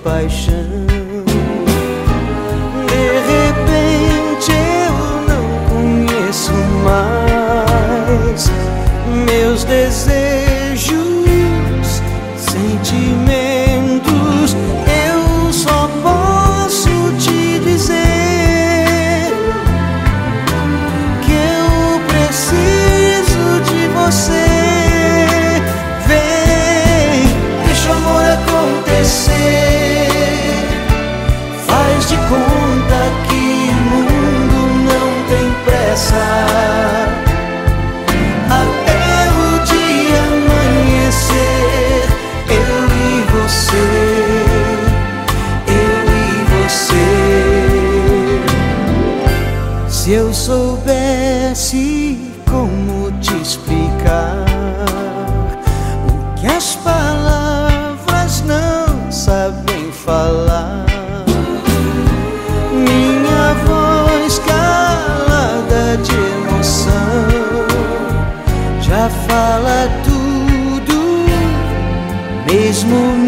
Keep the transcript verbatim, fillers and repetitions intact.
paixão. De repente eu não conheço mais meus desejos, sentimentos. Eu só posso te dizer que eu preciso de você. Vem, deixa o amor acontecer. Faz de conta que o mundo não tem pressa. Até o dia amanhecer, eu e você, eu e você. Se eu soubesse como te explicar o que as palavras não sabem falar, minha voz calada de emoção já fala tudo, mesmo